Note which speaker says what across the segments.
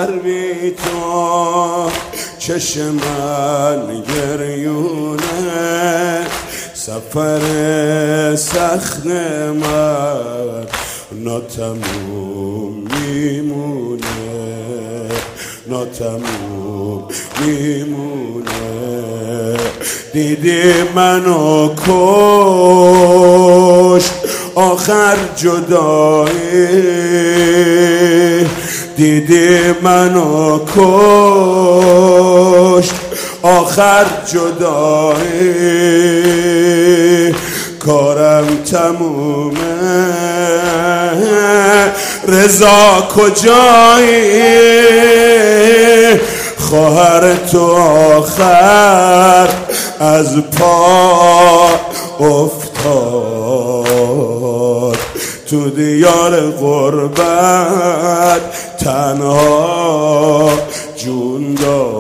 Speaker 1: خواهر بی تو چشم من گریونه سفر سخت من ناتموم میمونه ناتموم میمونه دیدی منو کشت آخر جدایی دیدی منو کشت آخر جدایی کارم تمومه رضا کجایی خواهر تو آخر از پا افتاد تو دیار غربت تنها جون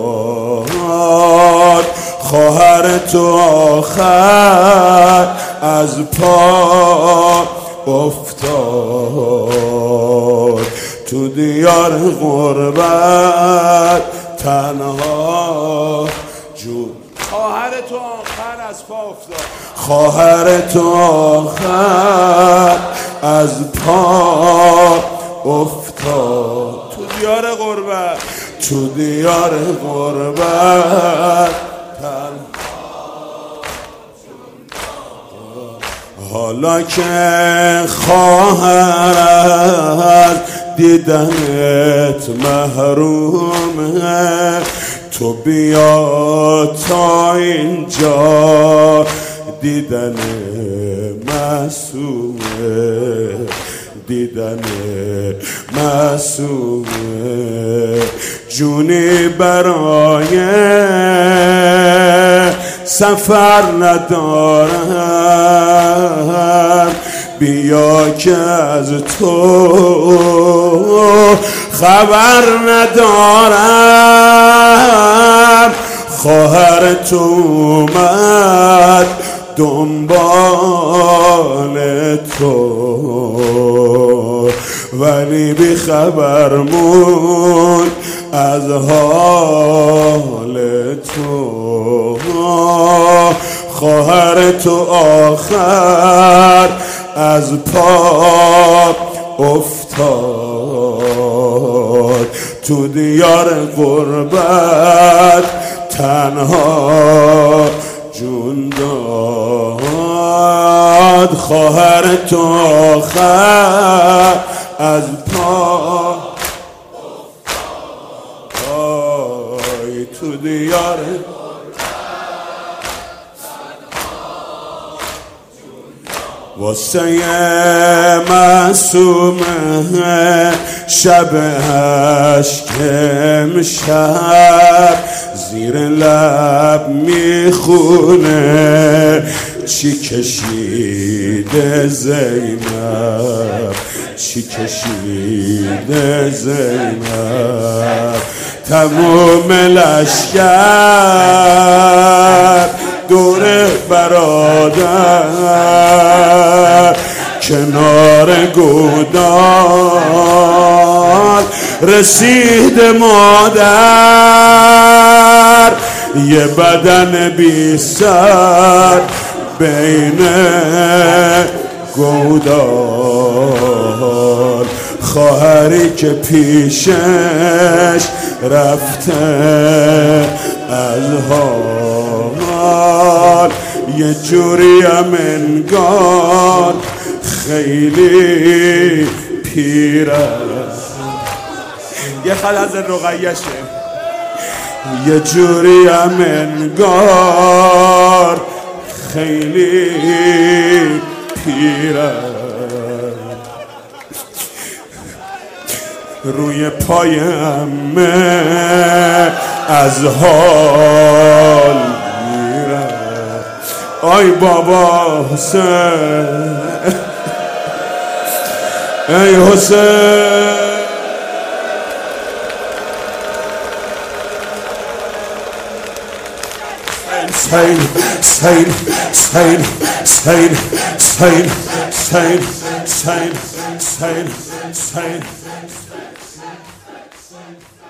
Speaker 1: داد خواهر تو آخر از پا افتاد تو دیار غربت تنها جون خواهر تو آخر از پا افتاد خواهر تو آخر از پا افتاد تو دیار غربت تو دیار غربت حالا که خواهر از دیدنت محرومه تو بیا تا اینجا دیدن معصومه دیدن معصومه جونی برای سفر ندارم بیا که از تو خبر ندارم خواهر تو اومد دنبال تو ولی بی خبر مون از حال تو خواهر تو آخر از پا افتاد تو دیار غربت تنها جون داد خواهر تو آخر از پا افتاد تو دیار واسه معصومه شب اشکم شب زیر لب میخونه چی کشیده زینب چی کشیده زینب تموم لشکر دور برادر کنار گودال رسید مادر یه بدن بی سر بین گودال خواهری که پیشش رفته از حال یه جوریم انگار خیلی پیره یه خل از رقیشه یه جوریم انگار خیلی پیره روی پای عمه از حال میره آی بابا حسین ای حسین سین سین سین سین سین سین سین سین سین